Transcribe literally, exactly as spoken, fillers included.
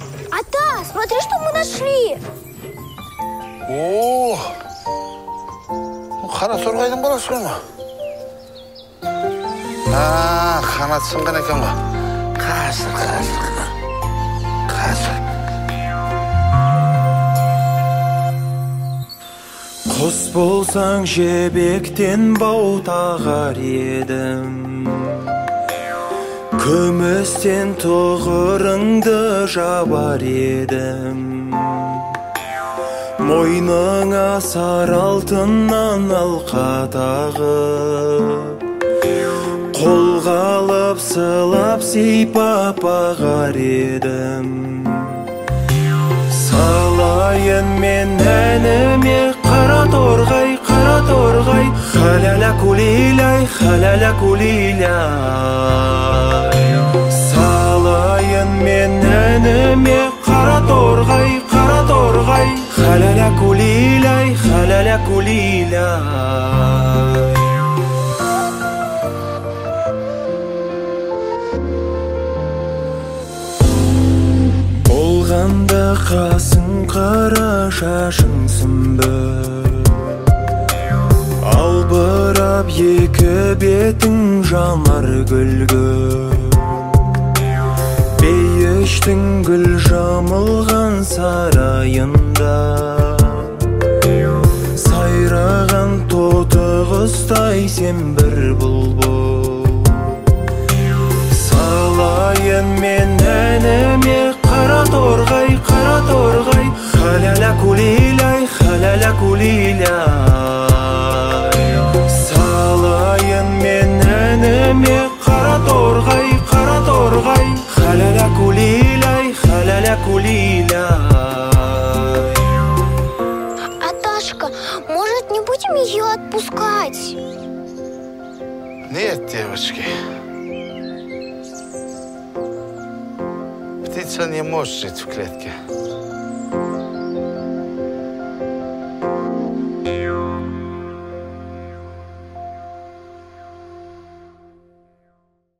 Ата, смотри, что мы нашли. О, қара торғайдың баласы ғой ма? А, қанат сынған екен ғой. Қазір, қазір, қазір. Құс болсаң жебектен бау тағар едім, күмістен тұғырыңды жабар едім. Мойныңа сары алтыннан алқа тағып, қолға алып сылап сипап бағар едім. Салайын мен әніме қара торғай, қара торғай, халяля кулиляй, халяля кулиляй. Салайын мен әніме қара торғай, қара торғай, халяля кулиляй, халяля кулиляй. Болғанда қасың қара, шашың сүмбір, албырап екі бетің жанар гүлгүл. Бейіштің гүл жамылған сарайында, сайраған тоты құстай сен бір бұлбұл. Салайын мен әніме қара торғай, қара торғай, халяля кулиляй, халяля кулиляй. Салайын мен әніме қара торғай, қара торғай, халяля кулиляй, халяля кулиляй. Аташка, может, не будем ее отпускать? Нет, девочки. Птица не может жить в клетке.